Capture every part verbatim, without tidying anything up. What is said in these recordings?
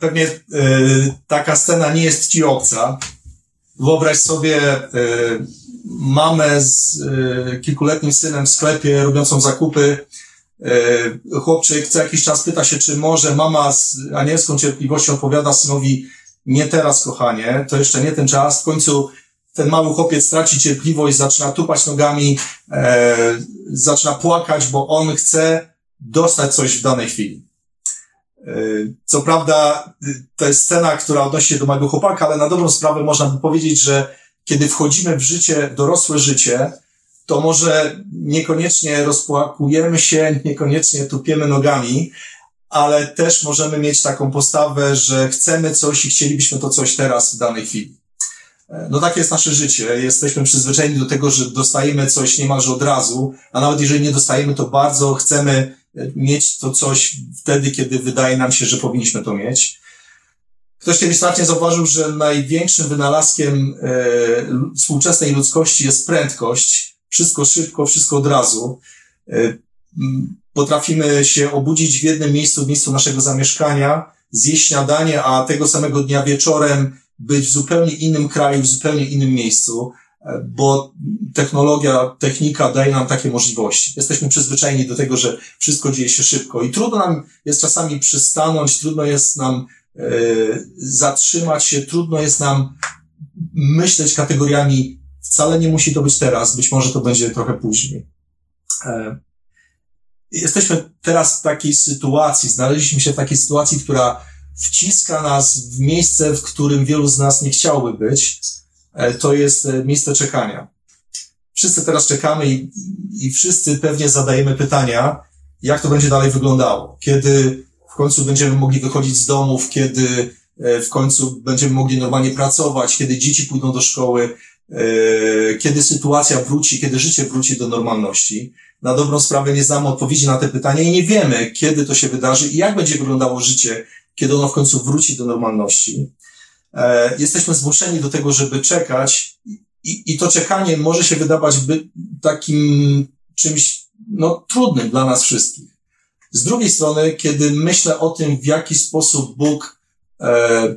pewnie y, taka scena nie jest ci obca. Wyobraź sobie y, mamę z y, kilkuletnim synem w sklepie robiącą zakupy. Y, chłopczyk co jakiś czas pyta się, czy może. Mama z anielską cierpliwością odpowiada synowi: nie teraz, kochanie, to jeszcze nie ten czas. W końcu ten mały chłopiec traci cierpliwość, zaczyna tupać nogami, e, zaczyna płakać, bo on chce dostać coś w danej chwili. E, co prawda to jest scena, która odnosi się do małego chłopaka, ale na dobrą sprawę można by powiedzieć, że kiedy wchodzimy w życie, dorosłe życie, to może niekoniecznie rozpłakujemy się, niekoniecznie tupiemy nogami, ale też możemy mieć taką postawę, że chcemy coś i chcielibyśmy to coś teraz w danej chwili. No takie jest nasze życie. Jesteśmy przyzwyczajeni do tego, że dostajemy coś niemalże od razu, a nawet jeżeli nie dostajemy, to bardzo chcemy mieć to coś wtedy, kiedy wydaje nam się, że powinniśmy to mieć. Ktoś kiedyś trafnie zauważył, że największym wynalazkiem e, współczesnej ludzkości jest prędkość. Wszystko szybko, wszystko od razu. E, potrafimy się obudzić w jednym miejscu, w miejscu naszego zamieszkania, zjeść śniadanie, a tego samego dnia wieczorem być w zupełnie innym kraju, w zupełnie innym miejscu, bo technologia, technika daje nam takie możliwości. Jesteśmy przyzwyczajeni do tego, że wszystko dzieje się szybko i trudno nam jest czasami przystanąć, trudno jest nam e, zatrzymać się, trudno jest nam myśleć kategoriami: wcale nie musi to być teraz, być może to będzie trochę później. E, jesteśmy teraz w takiej sytuacji, znaleźliśmy się w takiej sytuacji, która wciska nas w miejsce, w którym wielu z nas nie chciałoby być. To jest miejsce czekania. Wszyscy teraz czekamy i, i wszyscy pewnie zadajemy pytania, jak to będzie dalej wyglądało. Kiedy w końcu będziemy mogli wychodzić z domów, kiedy w końcu będziemy mogli normalnie pracować, kiedy dzieci pójdą do szkoły, kiedy sytuacja wróci, kiedy życie wróci do normalności. Na dobrą sprawę nie znamy odpowiedzi na te pytania i nie wiemy, kiedy to się wydarzy i jak będzie wyglądało życie, kiedy ono w końcu wróci do normalności. E, jesteśmy zmuszeni do tego, żeby czekać i, i to czekanie może się wydawać by, takim czymś no, trudnym dla nas wszystkich. Z drugiej strony, kiedy myślę o tym, w jaki sposób Bóg, e,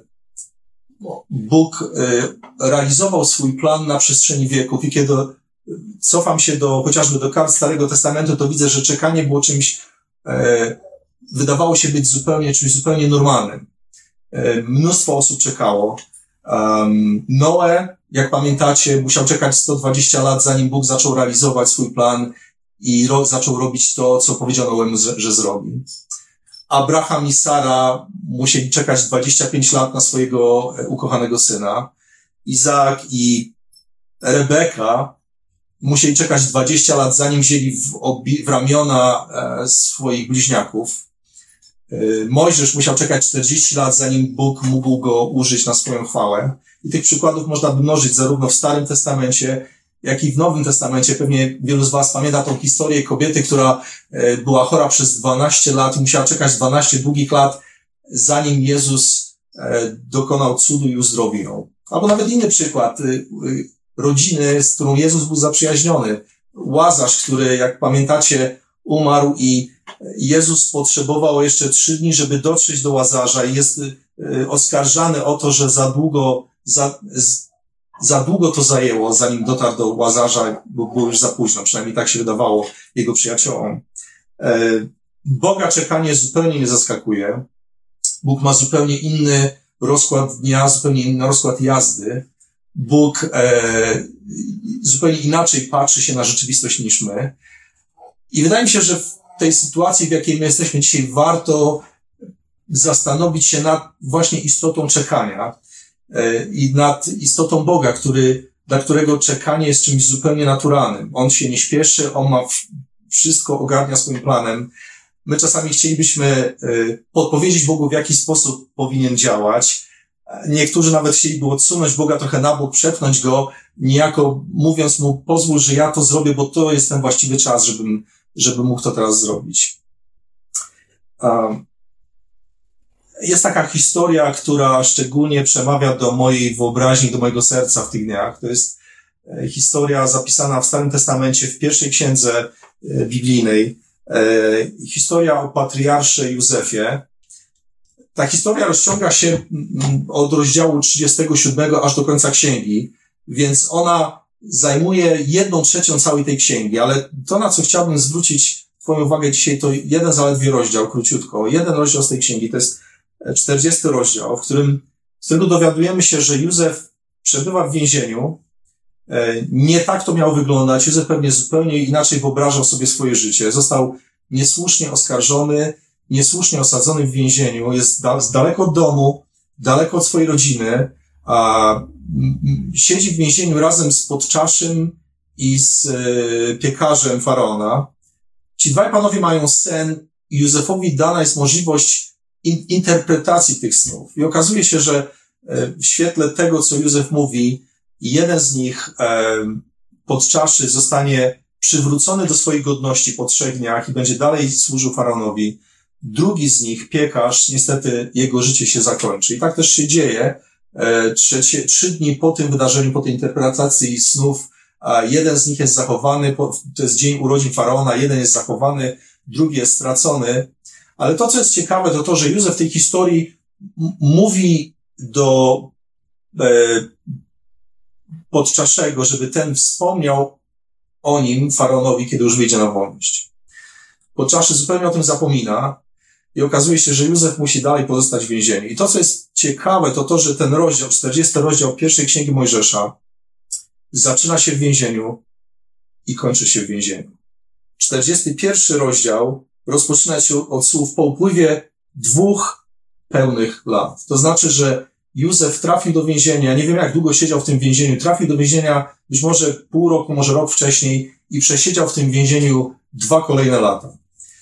Bóg e, realizował swój plan na przestrzeni wieków i kiedy cofam się do chociażby do kart Starego Testamentu, to widzę, że czekanie było czymś e, wydawało się być zupełnie, czymś zupełnie normalnym. Mnóstwo osób czekało. Um, Noe, jak pamiętacie, musiał czekać sto dwadzieścia lat, zanim Bóg zaczął realizować swój plan i ro- zaczął robić to, co powiedział Noemu, że, że zrobi. Abraham i Sara musieli czekać dwadzieścia pięć lat na swojego ukochanego syna. Izaak i Rebeka musieli czekać dwadzieścia lat, zanim wzięli w, obi- w ramiona e, swoich bliźniaków. Mojżesz musiał czekać czterdzieści lat, zanim Bóg mógł go użyć na swoją chwałę. I tych przykładów można by mnożyć zarówno w Starym Testamencie, jak i w Nowym Testamencie. Pewnie wielu z was pamięta tą historię kobiety, która była chora przez dwanaście lat i musiała czekać dwanaście długich lat, zanim Jezus dokonał cudu i uzdrowił ją. Albo nawet inny przykład rodziny, z którą Jezus był zaprzyjaźniony. Łazarz, który, jak pamiętacie, umarł i Jezus potrzebował jeszcze trzy dni, żeby dotrzeć do Łazarza i jest oskarżany o to, że za długo, za, za długo to zajęło, zanim dotarł do Łazarza, bo było już za późno, przynajmniej tak się wydawało jego przyjaciołom. Boga czekanie zupełnie nie zaskakuje. Bóg ma zupełnie inny rozkład dnia, zupełnie inny rozkład jazdy. Bóg e, zupełnie inaczej patrzy się na rzeczywistość niż my. I wydaje mi się, że w tej sytuacji, w jakiej my jesteśmy dzisiaj, warto zastanowić się nad właśnie istotą czekania e, i nad istotą Boga, który, dla którego czekanie jest czymś zupełnie naturalnym. On się nie śpieszy, on ma wszystko, ogarnia swoim planem. My czasami chcielibyśmy e, podpowiedzieć Bogu, w jaki sposób powinien działać. Niektórzy nawet chcieliby odsunąć Boga trochę na bok, przepchnąć Go, niejako mówiąc Mu: pozwól, że ja to zrobię, bo to jest ten właściwy czas, żebym, żeby mógł to teraz zrobić. Um, jest taka historia, która szczególnie przemawia do mojej wyobraźni, do mojego serca w tych dniach. To jest historia zapisana w Starym Testamencie, w pierwszej księdze biblijnej. Historia o patriarsze Józefie. Ta historia rozciąga się od rozdziału trzydziestego siódmego aż do końca księgi, więc ona zajmuje jedną trzecią całej tej księgi, ale to, na co chciałbym zwrócić Twoją uwagę dzisiaj, to jeden zaledwie rozdział, króciutko. Jeden rozdział z tej księgi, to jest czterdziesty rozdział, w którym, z którego dowiadujemy się, że Józef przebywa w więzieniu. Nie tak to miało wyglądać. Józef pewnie zupełnie inaczej wyobrażał sobie swoje życie. Został niesłusznie oskarżony, niesłusznie osadzony w więzieniu, jest da- daleko od domu, daleko od swojej rodziny, a m, siedzi w więzieniu razem z podczaszym i z e, piekarzem faraona. Ci dwaj panowie mają sen i Józefowi dana jest możliwość in- interpretacji tych snów. I okazuje się, że e, w świetle tego, co Józef mówi, jeden z nich, e, podczaszy, zostanie przywrócony do swojej godności po trzech dniach i będzie dalej służył faraonowi. Drugi z nich, piekarz, niestety jego życie się zakończy. I tak też się dzieje. E, trzecie, trzy dni po tym wydarzeniu, po tej interpretacji snów, a jeden z nich jest zachowany, po, to jest dzień urodzin faraona, jeden jest zachowany, drugi jest stracony. Ale to, co jest ciekawe, to to, że Józef w tej historii m- mówi do e, podczaszego, żeby ten wspomniał o nim faraonowi, kiedy już wyjdzie na wolność. Podczaszy zupełnie o tym zapomina i okazuje się, że Józef musi dalej pozostać w więzieniu. I to, co jest ciekawe, to to, że ten rozdział, czterdziesty rozdział pierwszej Księgi Mojżesza zaczyna się w więzieniu i kończy się w więzieniu. czterdziesty pierwszy rozdział rozpoczyna się od słów po upływie dwóch pełnych lat. To znaczy, że Józef trafił do więzienia, nie wiem jak długo siedział w tym więzieniu, trafił do więzienia być może pół roku, może rok wcześniej i przesiedział w tym więzieniu dwa kolejne lata.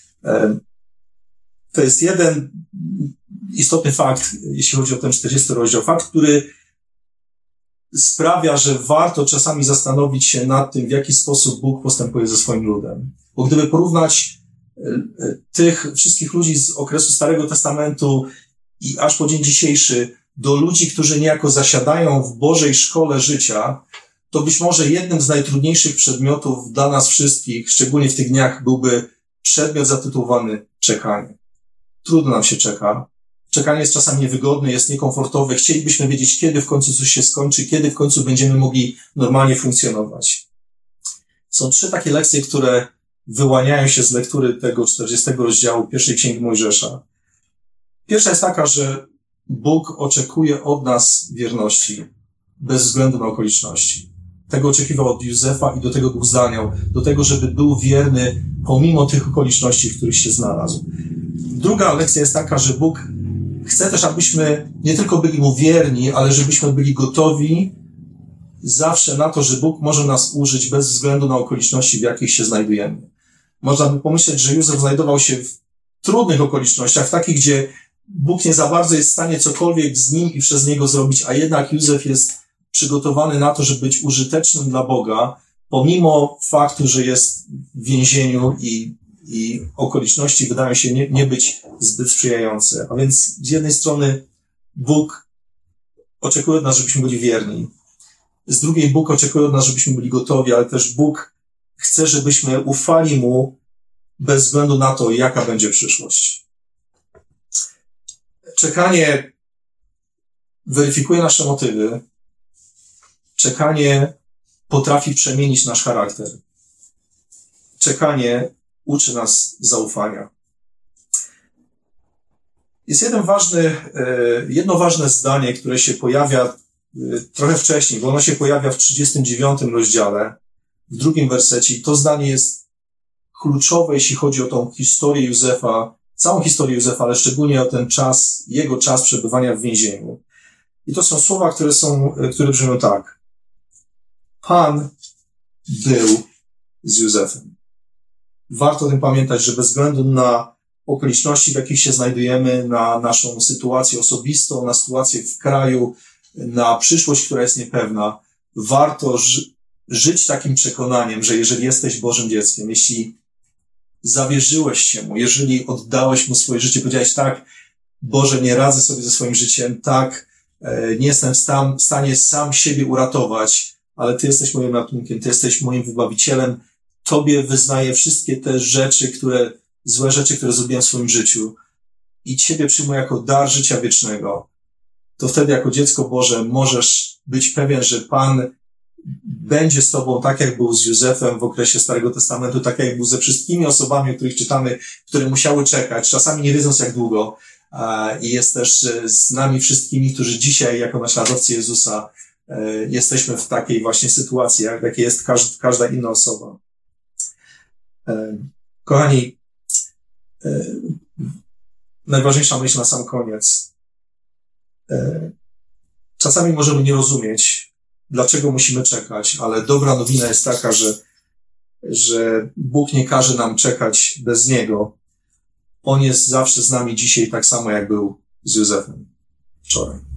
To jest jeden istotny fakt, jeśli chodzi o ten czterdziesty rozdział. Fakt, który sprawia, że warto czasami zastanowić się nad tym, w jaki sposób Bóg postępuje ze swoim ludem. Bo gdyby porównać tych wszystkich ludzi z okresu Starego Testamentu i aż po dzień dzisiejszy do ludzi, którzy niejako zasiadają w Bożej szkole życia, to być może jednym z najtrudniejszych przedmiotów dla nas wszystkich, szczególnie w tych dniach, byłby przedmiot zatytułowany czekanie. Trudno nam się czeka. Czekanie jest czasami niewygodne, jest niekomfortowe. Chcielibyśmy wiedzieć, kiedy w końcu coś się skończy, kiedy w końcu będziemy mogli normalnie funkcjonować. Są trzy takie lekcje, które wyłaniają się z lektury tego czterdziestego rozdziału pierwszej Księgi Mojżesza. Pierwsza jest taka, że Bóg oczekuje od nas wierności, bez względu na okoliczności. Tego oczekiwał od Józefa i do tego go zdaniał, do tego, żeby był wierny pomimo tych okoliczności, w których się znalazł. Druga lekcja jest taka, że Bóg chce też, abyśmy nie tylko byli Mu wierni, ale żebyśmy byli gotowi zawsze na to, że Bóg może nas użyć bez względu na okoliczności, w jakich się znajdujemy. Można by pomyśleć, że Józef znajdował się w trudnych okolicznościach, w takich, gdzie Bóg nie za bardzo jest w stanie cokolwiek z nim i przez niego zrobić, a jednak Józef jest przygotowany na to, żeby być użytecznym dla Boga, pomimo faktu, że jest w więzieniu i, i okoliczności wydają się nie, nie być zbyt sprzyjające. A więc z jednej strony Bóg oczekuje od nas, żebyśmy byli wierni. Z drugiej Bóg oczekuje od nas, żebyśmy byli gotowi, ale też Bóg chce, żebyśmy ufali Mu bez względu na to, jaka będzie przyszłość. Czekanie weryfikuje nasze motywy. Czekanie potrafi przemienić nasz charakter. Czekanie uczy nas zaufania. Jest jeden ważny, jedno ważne zdanie, które się pojawia trochę wcześniej, bo ono się pojawia w trzydziestym dziewiątym rozdziale, w drugim wersecie. I to zdanie jest kluczowe, jeśli chodzi o tą historię Józefa, całą historię Józefa, ale szczególnie o ten czas, jego czas przebywania w więzieniu. I to są słowa, które są, które brzmią tak. Pan był z Józefem. Warto o tym pamiętać, że bez względu na okoliczności, w jakich się znajdujemy, na naszą sytuację osobistą, na sytuację w kraju, na przyszłość, która jest niepewna, warto ży- żyć takim przekonaniem, że jeżeli jesteś Bożym dzieckiem, jeśli zawierzyłeś się Mu, jeżeli oddałeś Mu swoje życie, powiedziałeś tak, Boże, nie radzę sobie ze swoim życiem, tak, e, nie jestem w, stan, w stanie sam siebie uratować, ale Ty jesteś moim ratunkiem, Ty jesteś moim wybawicielem, Tobie wyznaję wszystkie te rzeczy, które, złe rzeczy, które zrobiłem w swoim życiu i Ciebie przyjmuje jako dar życia wiecznego, to wtedy jako dziecko Boże możesz być pewien, że Pan będzie z Tobą tak, jak był z Józefem w okresie Starego Testamentu, tak jak był ze wszystkimi osobami, o których czytamy, które musiały czekać, czasami nie wiedząc jak długo. I jest też z nami wszystkimi, którzy dzisiaj jako naśladowcy Jezusa jesteśmy w takiej właśnie sytuacji, jak jakiej jest każda inna osoba. Kochani, najważniejsza myśl na sam koniec. Czasami możemy nie rozumieć, dlaczego musimy czekać, ale dobra nowina jest taka, że, że Bóg nie każe nam czekać bez Niego. On jest zawsze z nami dzisiaj tak samo, jak był z Józefem wczoraj.